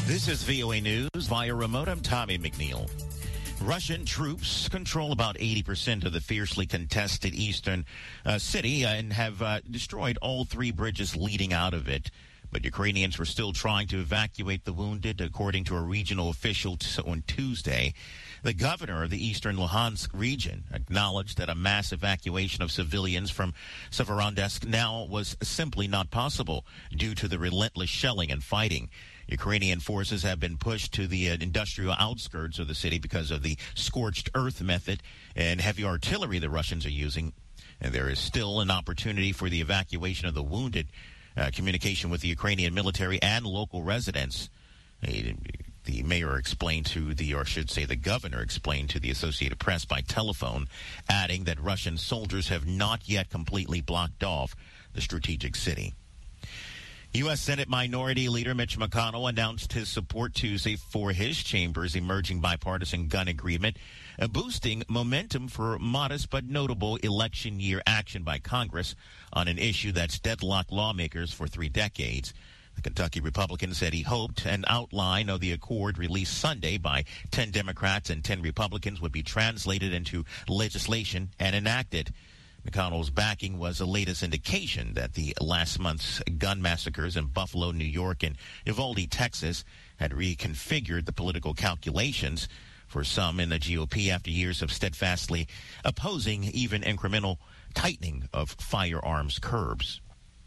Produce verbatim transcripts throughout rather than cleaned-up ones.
This is V O A News via remote. I'm Tommy McNeil. Russian troops control about eighty percent of the fiercely contested eastern uh, city and have uh, destroyed all three bridges leading out of it. But Ukrainians were still trying to evacuate the wounded, according to a regional official t- on Tuesday. The governor of the eastern Luhansk region acknowledged that a mass evacuation of civilians from Severodonetsk now was simply not possible due to the relentless shelling and fighting. Ukrainian forces have been pushed to the uh, industrial outskirts of the city because of the scorched earth method and heavy artillery the Russians are using. And there is still an opportunity for the evacuation of the wounded. Uh, communication with the Ukrainian military and local residents. The, the mayor explained to the, or I should say the governor explained to the Associated Press by telephone, adding that Russian soldiers have not yet completely blocked off the strategic city. U S. Senate Minority Leader Mitch McConnell announced his support Tuesday for his chamber's emerging bipartisan gun agreement, uh, boosting momentum for modest but notable election year action by Congress on an issue that's deadlocked lawmakers for three decades. The Kentucky Republican said he hoped an outline of the accord released Sunday by ten Democrats and ten Republicans would be translated into legislation and enacted. McConnell's backing was the latest indication that the last month's gun massacres in Buffalo, New York, and Uvalde, Texas, had reconfigured the political calculations for some in the G O P after years of steadfastly opposing even incremental tightening of firearms curbs.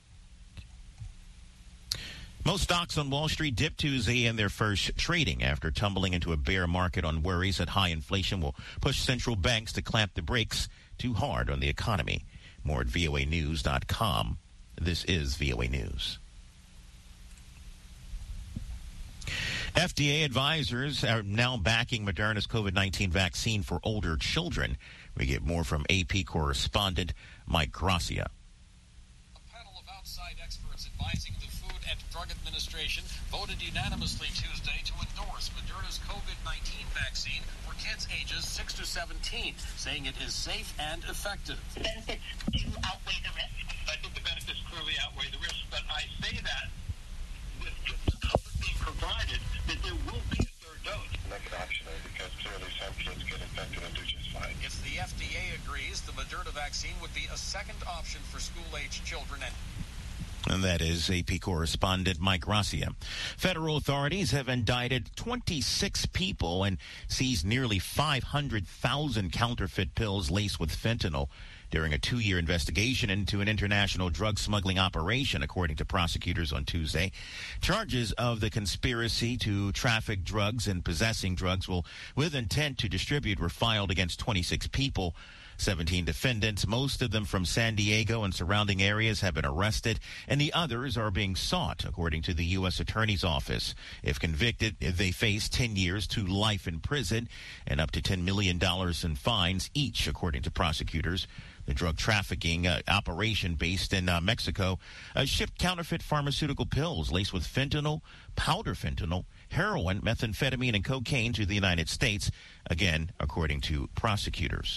Most stocks on Wall Street dipped Tuesday in their first trading after tumbling into a bear market on worries that high inflation will push central banks to clamp the brakes too hard on the economy. More at V O A news dot com. This is V O A News. F D A advisors are now backing Moderna's COVID nineteen vaccine for older children. We get more from A P correspondent Mike Gracia. A panel of outside experts advising the Food and Drug Administration voted unanimously Tuesday to endorse Moderna's COVID nineteen vaccine for kids ages six to seventeen, saying it is safe and effective. The benefits do outweigh the risks. I think the benefits clearly outweigh the risks, but I say that with the comfort being provided that there will be a third dose. Make it optional because clearly some kids get infected and do just fine. If the F D A agrees, the Moderna vaccine would be a second option for school-age children and And that is A P correspondent Mike Gracia. Federal authorities have indicted twenty-six people and seized nearly five hundred thousand counterfeit pills laced with fentanyl during a two-year investigation into an international drug smuggling operation, according to prosecutors on Tuesday. Charges of the conspiracy to traffic drugs and possessing drugs will, with intent to distribute were filed against twenty-six people. seventeen defendants, most of them from San Diego and surrounding areas, have been arrested, and the others are being sought, according to the U S Attorney's Office. If convicted, they face ten years to life in prison and up to ten million dollars in fines each, according to prosecutors. The drug trafficking uh, operation based in uh, Mexico uh, shipped counterfeit pharmaceutical pills laced with fentanyl, powder fentanyl, heroin, methamphetamine, and cocaine to the United States, again, according to prosecutors.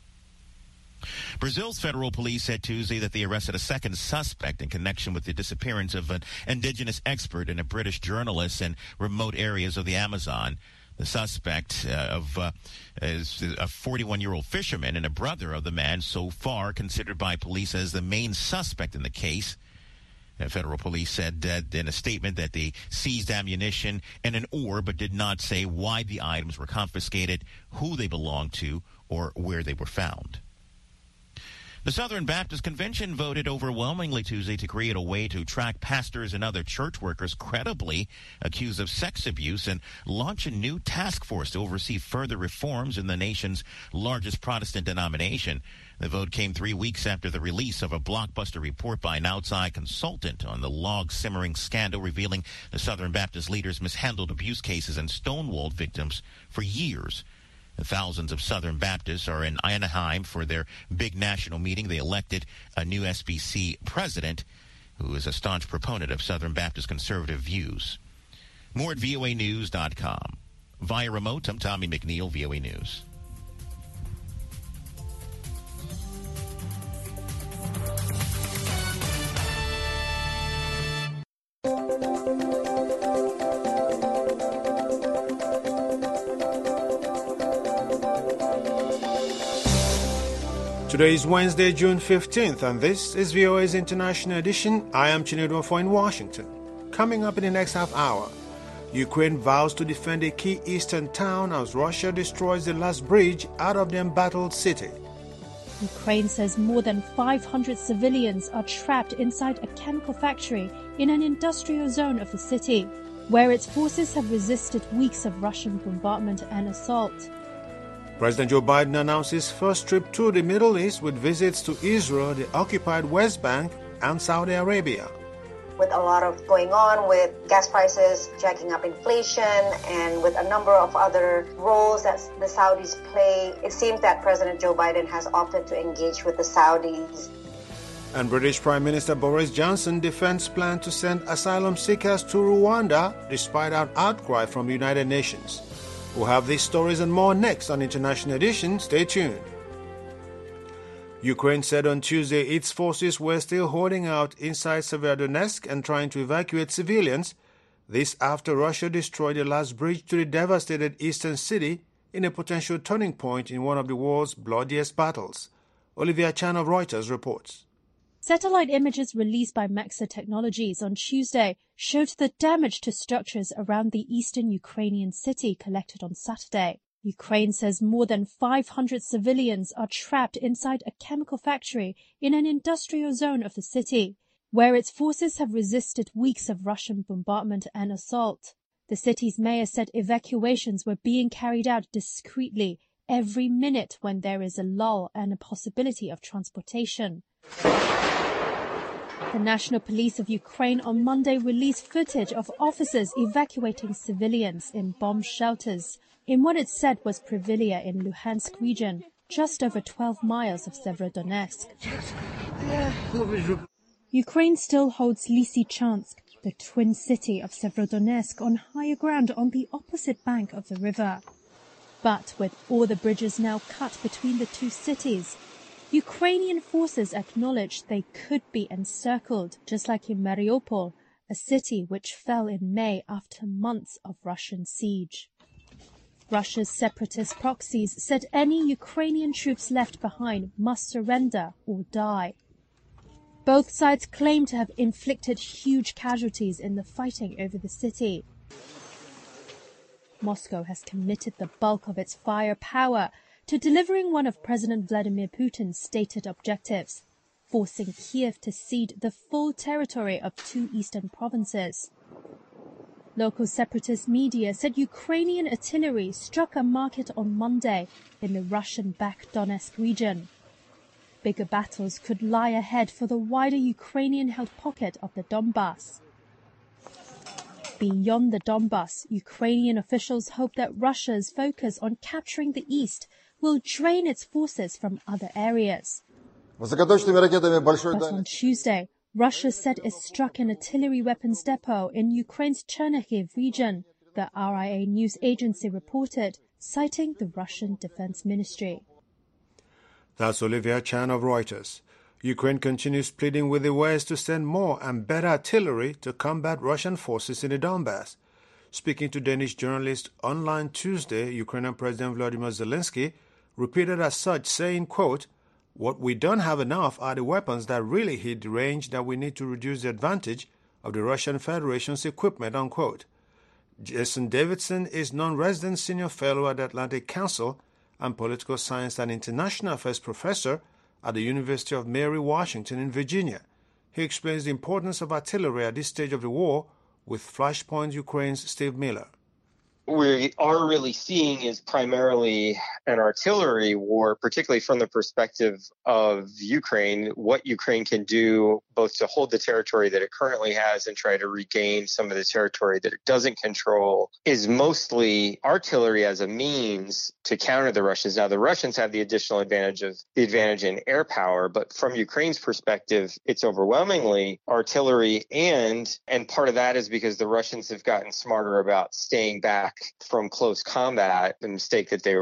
Brazil's federal police said Tuesday that they arrested a second suspect in connection with the disappearance of an indigenous expert and a British journalist in remote areas of the Amazon. The suspect uh, of uh, is a forty-one-year-old fisherman and a brother of the man so far considered by police as the main suspect in the case. Uh, federal police said that in a statement that they seized ammunition and an oar, but did not say why the items were confiscated, who they belonged to, or where they were found. The Southern Baptist Convention voted overwhelmingly Tuesday to create a way to track pastors and other church workers credibly accused of sex abuse and launch a new task force to oversee further reforms in the nation's largest Protestant denomination. The vote came three weeks after the release of a blockbuster report by an outside consultant on the log-simmering scandal revealing the Southern Baptist leaders mishandled abuse cases and stonewalled victims for years. Thousands of Southern Baptists are in Anaheim for their big national meeting. They elected a new S B C president who is a staunch proponent of Southern Baptist conservative views. More at V O A news dot com. Via remote, I'm Tommy McNeil, V O A News. Today is Wednesday, June fifteenth, and this is V O A's International Edition. I am Chinedu Ofo in Washington. Coming up in the next half hour, Ukraine vows to defend a key eastern town as Russia destroys the last bridge out of the embattled city. Ukraine says more than five hundred civilians are trapped inside a chemical factory in an industrial zone of the city, where its forces have resisted weeks of Russian bombardment and assault. President Joe Biden announced his first trip to the Middle East with visits to Israel, the occupied West Bank, and Saudi Arabia. With a lot of going on with gas prices, jacking up inflation, and with a number of other roles that the Saudis play, it seems that President Joe Biden has opted to engage with the Saudis. And British Prime Minister Boris Johnson defends plan to send asylum seekers to Rwanda despite an outcry from the United Nations. We'll have these stories and more next on International Edition. Stay tuned. Ukraine said on Tuesday its forces were still holding out inside Severodonetsk and trying to evacuate civilians. This after Russia destroyed the last bridge to the devastated eastern city in a potential turning point in one of the world's bloodiest battles. Olivia Chan of Reuters reports. Satellite images released by Maxar Technologies on Tuesday showed the damage to structures around the eastern Ukrainian city collected on Saturday. Ukraine says more than five hundred civilians are trapped inside a chemical factory in an industrial zone of the city, where its forces have resisted weeks of Russian bombardment and assault. The city's mayor said evacuations were being carried out discreetly every minute when there is a lull and a possibility of transportation. The National Police of Ukraine on Monday released footage of officers evacuating civilians in bomb shelters in what it said was Privilia in Luhansk region, just over twelve miles of Severodonetsk. Ukraine still holds Lysychansk, the twin city of Severodonetsk, on higher ground on the opposite bank of the river. But with all the bridges now cut between the two cities, Ukrainian forces acknowledged they could be encircled, just like in Mariupol, a city which fell in May after months of Russian siege. Russia's separatist proxies said any Ukrainian troops left behind must surrender or die. Both sides claim to have inflicted huge casualties in the fighting over the city. Moscow has committed the bulk of its firepower to delivering one of President Vladimir Putin's stated objectives, forcing Kiev to cede the full territory of two eastern provinces. Local separatist media said Ukrainian artillery struck a market on Monday in the Russian-backed Donetsk region. Bigger battles could lie ahead for the wider Ukrainian-held pocket of the Donbas. Beyond the Donbas, Ukrainian officials hope that Russia's focus on capturing the east will drain its forces from other areas. But on Tuesday, Russia said it struck an artillery weapons depot in Ukraine's Chernihiv region, the R I A news agency reported, citing the Russian Defense Ministry. That's Olivia Chan of Reuters. Ukraine continues pleading with the West to send more and better artillery to combat Russian forces in the Donbass. Speaking to Danish journalists online Tuesday, Ukrainian President Volodymyr Zelensky repeated as such, saying, quote, "What we don't have enough are the weapons that really hit the range that we need to reduce the advantage of the Russian Federation's equipment," unquote. Jason Davidson is non-resident senior fellow at the Atlantic Council and political science and international affairs professor at the University of Mary Washington in Virginia. He explains the importance of artillery at this stage of the war with Flashpoint Ukraine's Steve Miller. We are really seeing is primarily an artillery war, particularly from the perspective of Ukraine, what Ukraine can do both to hold the territory that it currently has and try to regain some of the territory that it doesn't control, is mostly artillery as a means to counter the Russians. Now, the Russians have the additional advantage of the advantage in air power, but from Ukraine's perspective, it's overwhelmingly artillery, and and part of that is because the Russians have gotten smarter about staying back from close combat, the mistake that they were, one of the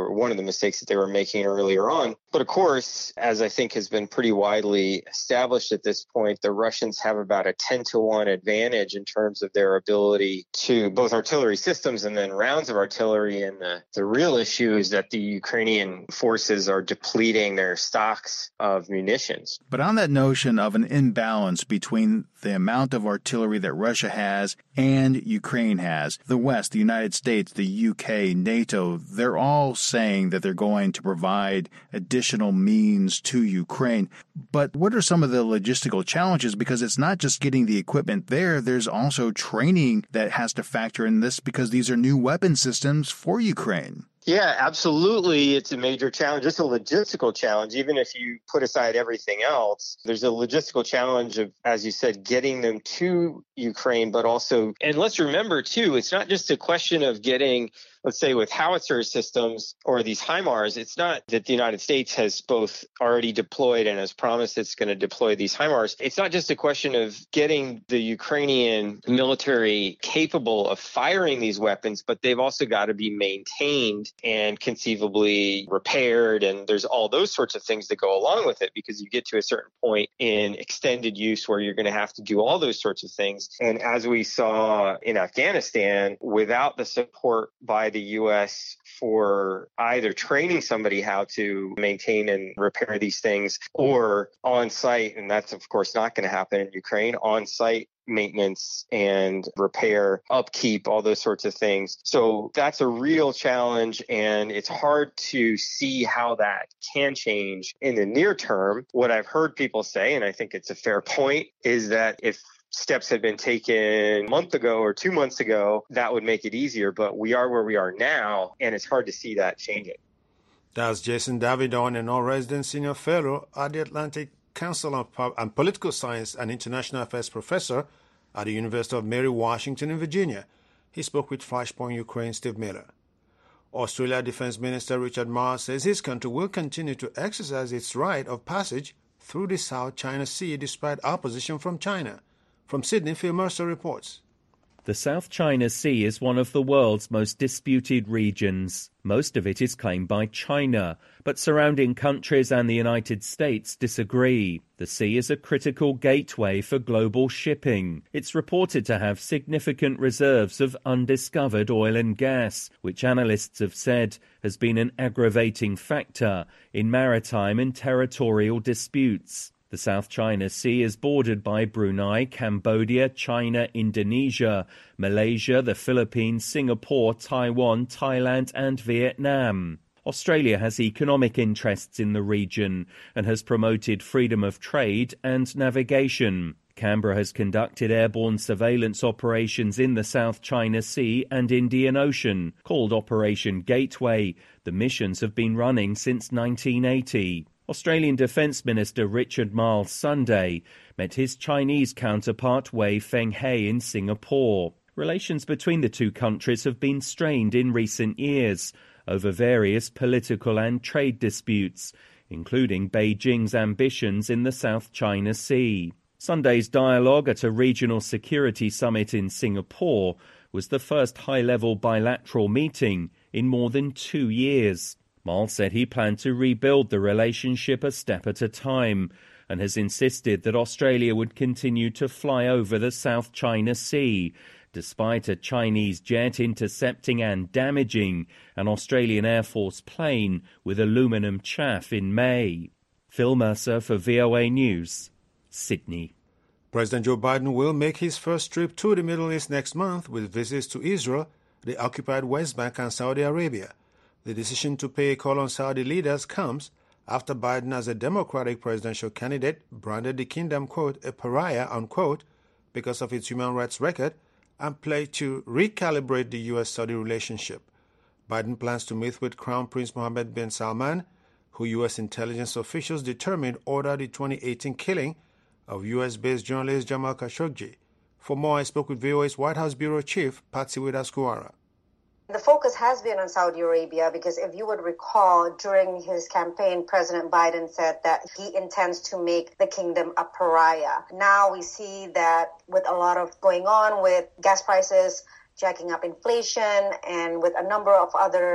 mistakes that they were making earlier on. But of course, as I think has been pretty widely established at this point, the Russians have about a ten to one advantage in terms of their ability to both artillery systems and then rounds of artillery. And the, the real issue is that the Ukrainian forces are depleting their stocks of munitions. But on that notion of an imbalance between the amount of artillery that Russia has and Ukraine has, the West, the United States, the U K, NATO, they're all saying that they're going to provide additional means to Ukraine. But what are some of the logistical challenges? Because it's not just getting the equipment there, there's also training that has to factor in this because these are new weapon systems for Ukraine. Yeah, absolutely. It's a major challenge. It's a logistical challenge. Even if you put aside everything else, there's a logistical challenge of, as you said, getting them to Ukraine, but also, and let's remember too, it's not just a question of getting, let's say with howitzer systems or these HIMARS, it's not that the United States has both already deployed and has promised it's going to deploy these HIMARS. It's not just a question of getting the Ukrainian military capable of firing these weapons, but they've also got to be maintained and conceivably repaired. And there's all those sorts of things that go along with it, because you get to a certain point in extended use where you're going to have to do all those sorts of things. And as we saw in Afghanistan, without the support by the U S for either training somebody how to maintain and repair these things, or on site, and that's of course not going to happen in Ukraine, on site maintenance and repair, upkeep, all those sorts of things. So that's a real challenge, and it's hard to see how that can change in the near term. What I've heard people say, and I think it's a fair point, is that if steps had been taken a month ago or two months ago, that would make it easier. But we are where we are now, and it's hard to see that changing. That's Jason Davidon, an all-resident senior fellow at the Atlantic Council on Pub- and Political Science and International Affairs professor at the University of Mary Washington in Virginia. He spoke with Flashpoint Ukraine Steve Miller. Australia Defense Minister Richard Marles says his country will continue to exercise its right of passage through the South China Sea despite opposition from China. From Sydney, Phil Mercer reports. The South China Sea is one of the world's most disputed regions. Most of it is claimed by China, but surrounding countries and the United States disagree. The sea is a critical gateway for global shipping. It's reported to have significant reserves of undiscovered oil and gas, which analysts have said has been an aggravating factor in maritime and territorial disputes. The South China Sea is bordered by Brunei, Cambodia, China, Indonesia, Malaysia, the Philippines, Singapore, Taiwan, Thailand and Vietnam. Australia has economic interests in the region and has promoted freedom of trade and navigation. Canberra has conducted airborne surveillance operations in the South China Sea and Indian Ocean, called Operation Gateway. The missions have been running since nineteen eighty. Australian Defence Minister Richard Marles Sunday met his Chinese counterpart Wei Fenghe in Singapore. Relations between the two countries have been strained in recent years over various political and trade disputes, including Beijing's ambitions in the South China Sea. Sunday's dialogue at a regional security summit in Singapore was the first high-level bilateral meeting in more than two years. Marles said he planned to rebuild the relationship a step at a time and has insisted that Australia would continue to fly over the South China Sea, despite a Chinese jet intercepting and damaging an Australian Air Force plane with aluminum chaff in May. Phil Mercer for V O A News, Sydney. President Joe Biden will make his first trip to the Middle East next month with visits to Israel, the occupied West Bank and Saudi Arabia. The decision to pay a call on Saudi leaders comes after Biden, as a Democratic presidential candidate, branded the kingdom, quote, a pariah, unquote, because of its human rights record and pledged to recalibrate the U S-Saudi relationship. Biden plans to meet with Crown Prince Mohammed bin Salman, who U S intelligence officials determined ordered the twenty eighteen killing of U S-based journalist Jamal Khashoggi. For more, I spoke with V O A's White House Bureau Chief, Patsy Widakuswara. The focus has been on Saudi Arabia because if you would recall, during his campaign, President Biden said that he intends to make the kingdom a pariah. Now we see that with a lot of going on with gas prices, jacking up inflation, and with a number of other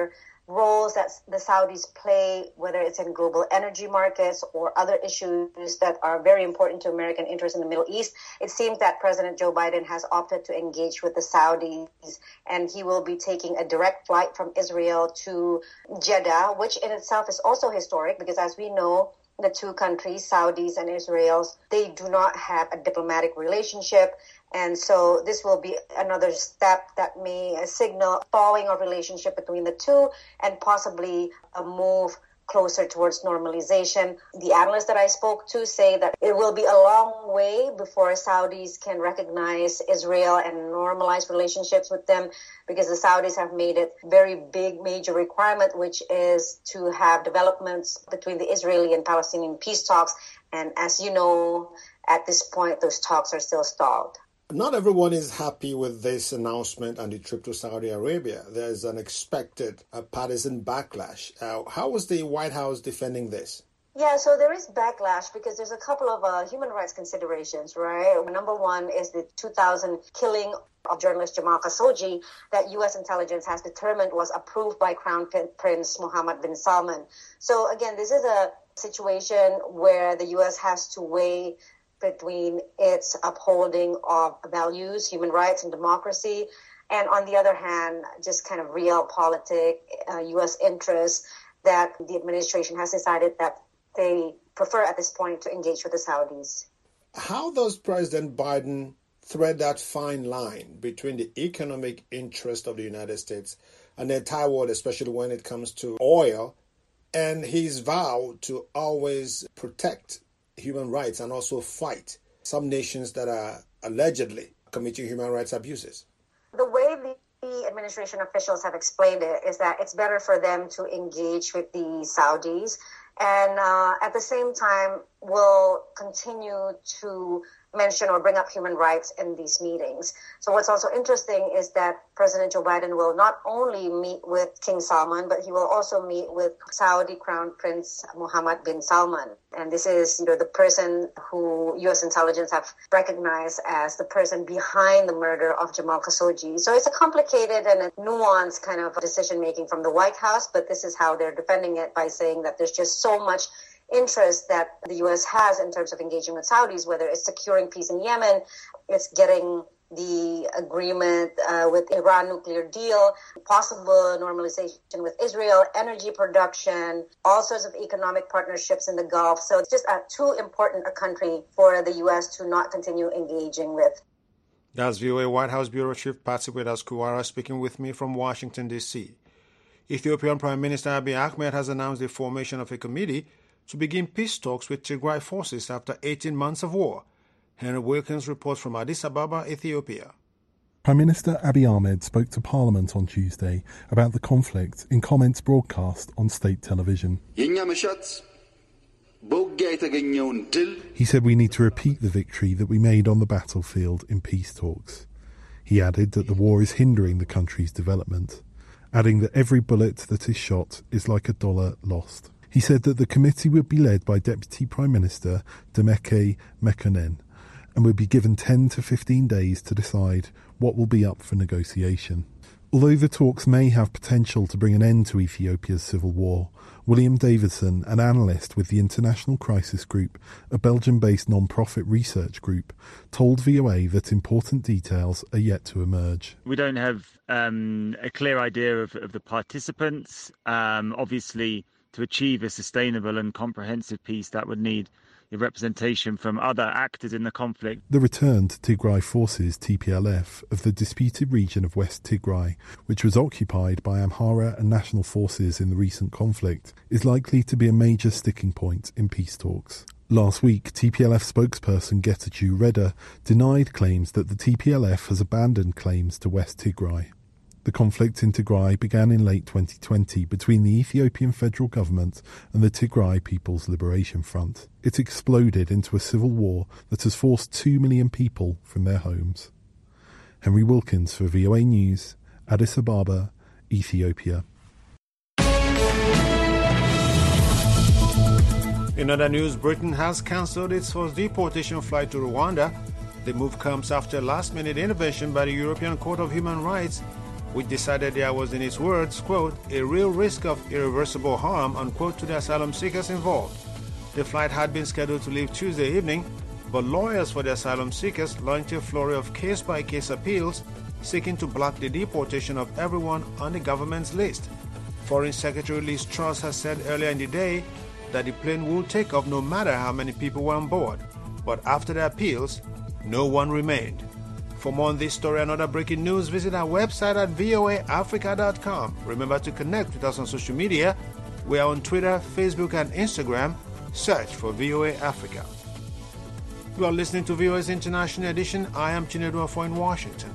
roles that the Saudis play, whether it's in global energy markets or other issues that are very important to American interests in the Middle East, it seems that President Joe Biden has opted to engage with the Saudis, and he will be taking a direct flight from Israel to Jeddah, which in itself is also historic because, as we know, the two countries, Saudis and Israel, they do not have a diplomatic relationship. And so this will be another step that may signal thawing of relationship between the two and possibly a move closer towards normalization. The analysts that I spoke to say that it will be a long way before Saudis can recognize Israel and normalize relationships with them, because the Saudis have made it very big, major requirement, which is to have developments between the Israeli and Palestinian peace talks. And as you know, at this point, those talks are still stalled. Not everyone is happy with this announcement and the trip to Saudi Arabia. There's an expected uh, partisan backlash. Uh, how was the White House defending this? Yeah, so there is backlash because there's a couple of uh, human rights considerations, right? Number one is the two thousand killing of journalist Jamal Khashoggi that U S intelligence has determined was approved by Crown Prince Mohammed bin Salman. So again, this is a situation where the U S has to weigh between its upholding of values, human rights, and democracy, and on the other hand, just kind of realpolitik, uh, U S interests that the administration has decided that they prefer at this point to engage with the Saudis. How does President Biden thread that fine line between the economic interest of the United States and the entire world, especially when it comes to oil, and his vow to always protect human rights and also fight some nations that are allegedly committing human rights abuses? The way the administration officials have explained it is that it's better for them to engage with the Saudis and uh, at the same time will continue to mention or bring up human rights in these meetings. So what's also interesting is that President Joe Biden will not only meet with King Salman, but he will also meet with Saudi Crown Prince Mohammed bin Salman. And this is, you know, the person who U S intelligence have recognized as the person behind the murder of Jamal Khashoggi. So it's a complicated and a nuanced kind of decision-making from the White House, but this is how they're defending it by saying that there's just so much interest that the U S has in terms of engaging with Saudis, whether it's securing peace in Yemen, it's getting the agreement uh, with Iran nuclear deal, possible normalization with Israel, energy production, all sorts of economic partnerships in the Gulf. So it's just uh, too important a country for the U S to not continue engaging with. That's V O A White House Bureau Chief Patsy Widakuswara speaking with me from Washington, D C. Ethiopian Prime Minister Abiy Ahmed has announced the formation of a committee to begin peace talks with Tigray forces after eighteen months of war. Henry Wilkins reports from Addis Ababa, Ethiopia. Prime Minister Abiy Ahmed spoke to Parliament on Tuesday about the conflict in comments broadcast on state television. He said we need to repeat the victory that we made on the battlefield in peace talks. He added that the war is hindering the country's development, adding that every bullet that is shot is like a dollar lost. He said that the committee would be led by Deputy Prime Minister Demeke Mekonnen and would be given ten to fifteen days to decide what will be up for negotiation. Although the talks may have potential to bring an end to Ethiopia's civil war, William Davidson, an analyst with the International Crisis Group, a Belgium-based non-profit research group, told V O A that important details are yet to emerge. We don't have um, a clear idea of, of the participants. Um, obviously, to achieve a sustainable and comprehensive peace, that would need a representation from other actors in the conflict. The return to Tigray forces, T P L F, of the disputed region of West Tigray, which was occupied by Amhara and national forces in the recent conflict, is likely to be a major sticking point in peace talks. Last week, T P L F spokesperson Getachew Reda denied claims that the T P L F has abandoned claims to West Tigray. The conflict in Tigray began in late twenty twenty between the Ethiopian federal government and the Tigray People's Liberation Front. It exploded into a civil war that has forced two million people from their homes. Henry Wilkins for V O A News, Addis Ababa, Ethiopia. In other news, Britain has cancelled its first deportation flight to Rwanda. The move comes after last-minute intervention by the European Court of Human Rights which decided there was, in its words, quote, a real risk of irreversible harm, unquote, to the asylum seekers involved. The flight had been scheduled to leave Tuesday evening, but lawyers for the asylum seekers launched a flurry of case-by-case appeals seeking to block the deportation of everyone on the government's list. Foreign Secretary Liz Truss has said earlier in the day that the plane will take off no matter how many people were on board, but after the appeals, no one remained. For more on this story and other breaking news, visit our website at v o a africa dot com. Remember to connect with us on social media. We are on Twitter, Facebook, and Instagram. Search for V O A Africa. You are listening to V O A's International Edition. I am Chinedu Afo in Washington.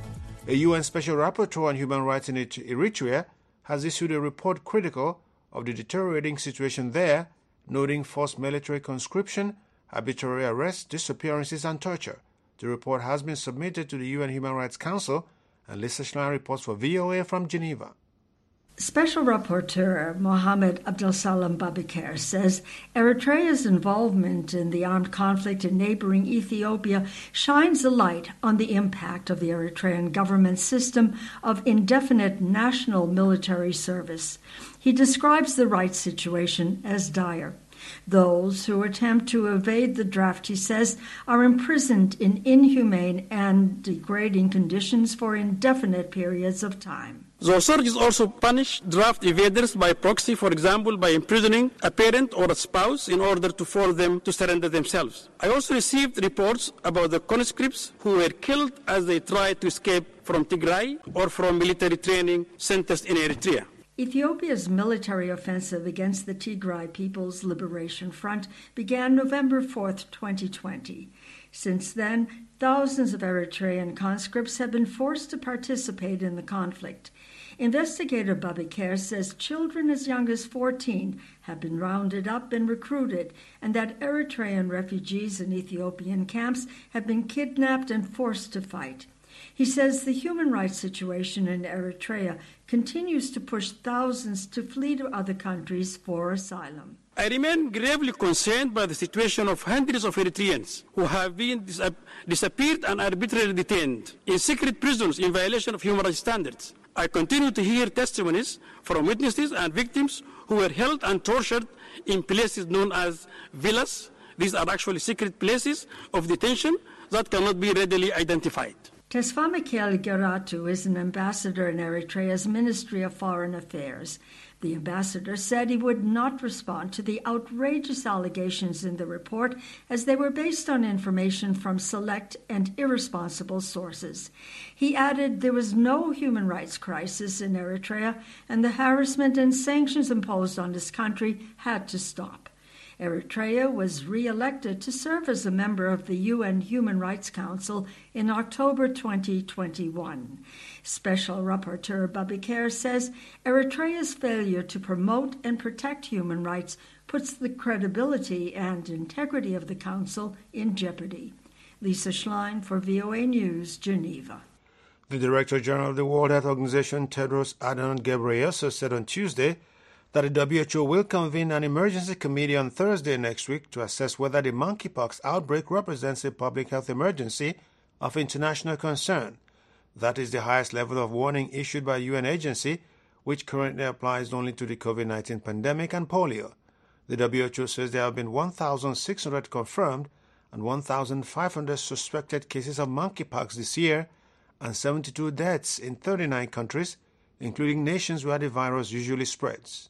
A U N Special Rapporteur on Human Rights in Eritrea has issued a report critical of the deteriorating situation there, noting forced military conscription, arbitrary arrests, disappearances, and torture. The report has been submitted to the U N Human Rights Council, and Lisa Schlein reports for V O A from Geneva. Special Rapporteur Mohamed Abdulsalam Babikar says Eritrea's involvement in the armed conflict in neighboring Ethiopia shines a light on the impact of the Eritrean government system of indefinite national military service. He describes the rights situation as dire. Those who attempt to evade the draft, he says, are imprisoned in inhumane and degrading conditions for indefinite periods of time. The authorities also punish draft evaders by proxy, for example, by imprisoning a parent or a spouse in order to force them to surrender themselves. I also received reports about the conscripts who were killed as they tried to escape from Tigray or from military training centers in Eritrea. Ethiopia's military offensive against the Tigray People's Liberation Front began November fourth, twenty twenty. Since then, thousands of Eritrean conscripts have been forced to participate in the conflict. Investigator Babikar says children as young as fourteen have been rounded up and recruited, and that Eritrean refugees in Ethiopian camps have been kidnapped and forced to fight. He says the human rights situation in Eritrea continues to push thousands to flee to other countries for asylum. I remain gravely concerned by the situation of hundreds of Eritreans who have been dis- disappeared and arbitrarily detained in secret prisons in violation of human rights standards. I continue to hear testimonies from witnesses and victims who were held and tortured in places known as villas. These are actually secret places of detention that cannot be readily identified. Tesfa Michael Geratu is an ambassador in Eritrea's Ministry of Foreign Affairs. The ambassador said he would not respond to the outrageous allegations in the report as they were based on information from select and irresponsible sources. He added there was no human rights crisis in Eritrea and the harassment and sanctions imposed on this country had to stop. Eritrea was re-elected to serve as a member of the U N Human Rights Council in October twenty twenty-one. Special Rapporteur Babikar says Eritrea's failure to promote and protect human rights puts the credibility and integrity of the Council in jeopardy. Lisa Schlein for V O A News, Geneva. The Director General of the World Health Organization, Tedros Adhanom Ghebreyesus, said on Tuesday that the W H O will convene an emergency committee on Thursday next week to assess whether the monkeypox outbreak represents a public health emergency of international concern. That is the highest level of warning issued by a U N agency, which currently applies only to the COVID nineteen pandemic and polio. The W H O says there have been one thousand six hundred confirmed and one thousand five hundred suspected cases of monkeypox this year and seventy-two deaths in thirty-nine countries, including nations where the virus usually spreads.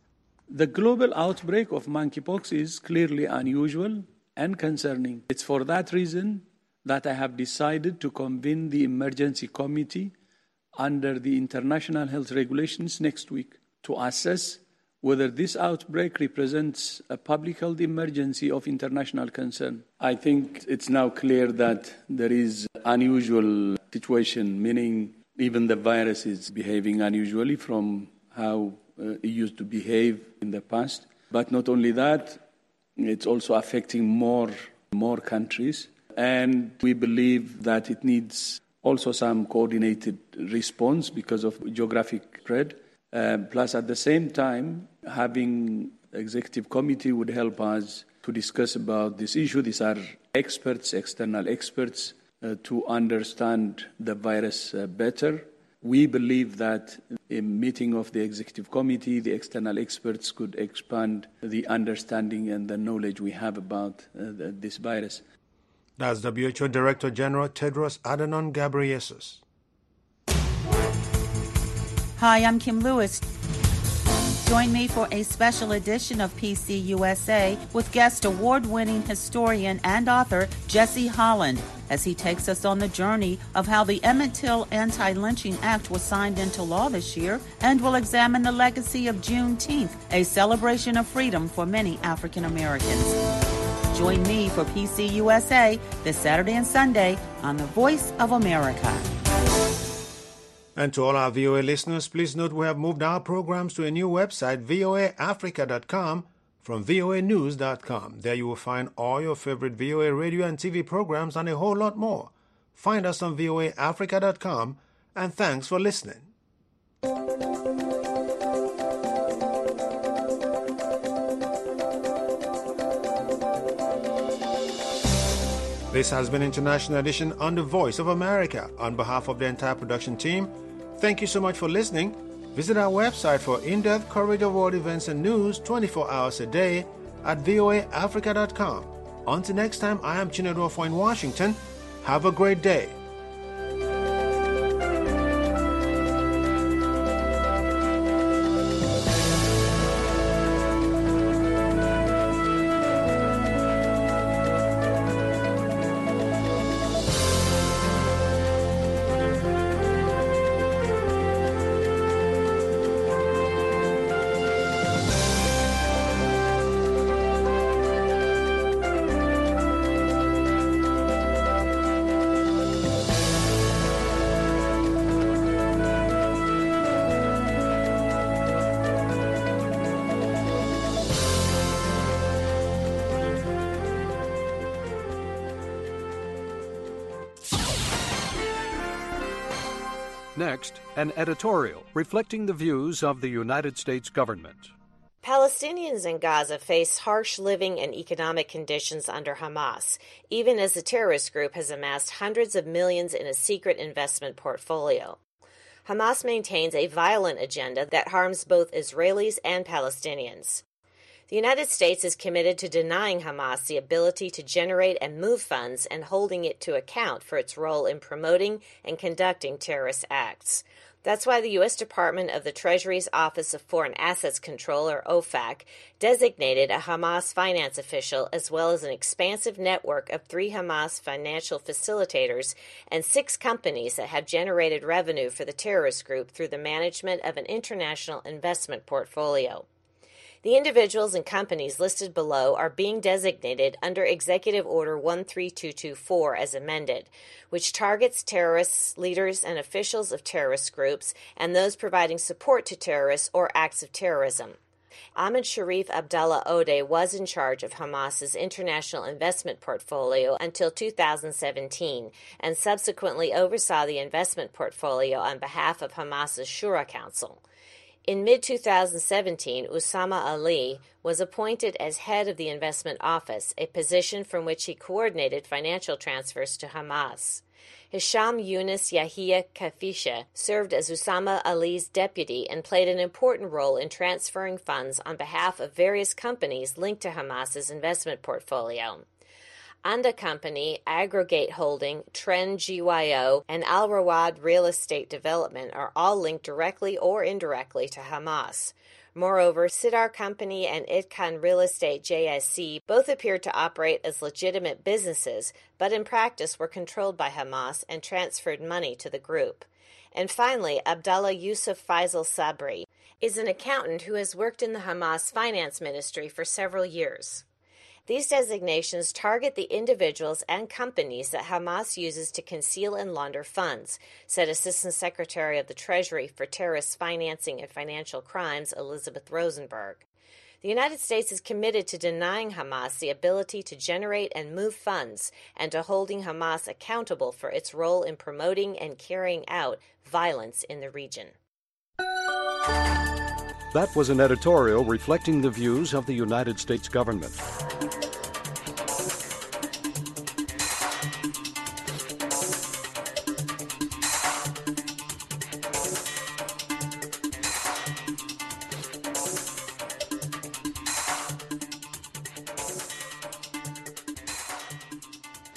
The global outbreak of monkeypox is clearly unusual and concerning. It's for that reason that I have decided to convene the emergency committee under the international health regulations next week to assess whether this outbreak represents a public health emergency of international concern. I think it's now clear that there is unusual situation, meaning even the virus is behaving unusually from how uh, it used to behave in the past. But not only that, it's also affecting more, more countries. And we believe that it needs also some coordinated response because of geographic spread. Uh, plus, at the same time, having executive committee would help us to discuss about this issue. These are experts, external experts, uh, to understand the virus uh, better We believe that a meeting of the executive committee, the external experts could expand the understanding and the knowledge we have about uh, the, this virus. That's W H O Director General Tedros Adhanom Ghebreyesus. Hi, I'm Kim Lewis. Join me for a special edition of P C U S A with guest award-winning historian and author Jesse Holland as he takes us on the journey of how the Emmett Till Anti-Lynching Act was signed into law this year, and will examine the legacy of Juneteenth, a celebration of freedom for many African Americans. Join me for P C U S A this Saturday and Sunday on The Voice of America. And to all our V O A listeners, please note we have moved our programs to a new website, V O A Africa dot com, from V O A News dot com. There you will find all your favorite V O A radio and T V programs and a whole lot more. Find us on V O A Africa dot com, and thanks for listening. This has been International Edition on The Voice of America. On behalf of the entire production team, thank you so much for listening. Visit our website for in-depth coverage of world events and news twenty-four hours a day at V O A Africa dot com. Until next time, I am Chinedu Ofo in Washington. Have a great day. Next, an editorial reflecting the views of the United States government. Palestinians in Gaza face harsh living and economic conditions under Hamas, even as the terrorist group has amassed hundreds of millions in a secret investment portfolio. Hamas maintains a violent agenda that harms both Israelis and Palestinians. The United States is committed to denying Hamas the ability to generate and move funds and holding it to account for its role in promoting and conducting terrorist acts. That's why the U S Department of the Treasury's Office of Foreign Assets Control, or O F A C, designated a Hamas finance official as well as an expansive network of three Hamas financial facilitators and six companies that have generated revenue for the terrorist group through the management of an international investment portfolio. The individuals and companies listed below are being designated under Executive Order one three two two four as amended, which targets terrorists, leaders, and officials of terrorist groups and those providing support to terrorists or acts of terrorism. Ahmed Sharif Abdullah Odeh was in charge of Hamas's international investment portfolio until two thousand seventeen and subsequently oversaw the investment portfolio on behalf of Hamas's Shura Council. In mid twenty seventeen, Usama Ali was appointed as head of the investment office, a position from which he coordinated financial transfers to Hamas. Hisham Yunus Yahia Kafisha served as Usama Ali's deputy and played an important role in transferring funds on behalf of various companies linked to Hamas's investment portfolio. Anda Company, Aggregate Holding, Trend G Y O, and Al Rawad Real Estate Development are all linked directly or indirectly to Hamas. Moreover, Sidar Company and Itkan Real Estate J S C both appeared to operate as legitimate businesses, but in practice were controlled by Hamas and transferred money to the group. And finally, Abdallah Yusuf Faisal Sabri is an accountant who has worked in the Hamas finance ministry for several years. These designations target the individuals and companies that Hamas uses to conceal and launder funds, said Assistant Secretary of the Treasury for Terrorist Financing and Financial Crimes, Elizabeth Rosenberg. The United States is committed to denying Hamas the ability to generate and move funds and to holding Hamas accountable for its role in promoting and carrying out violence in the region. That was an editorial reflecting the views of the United States government.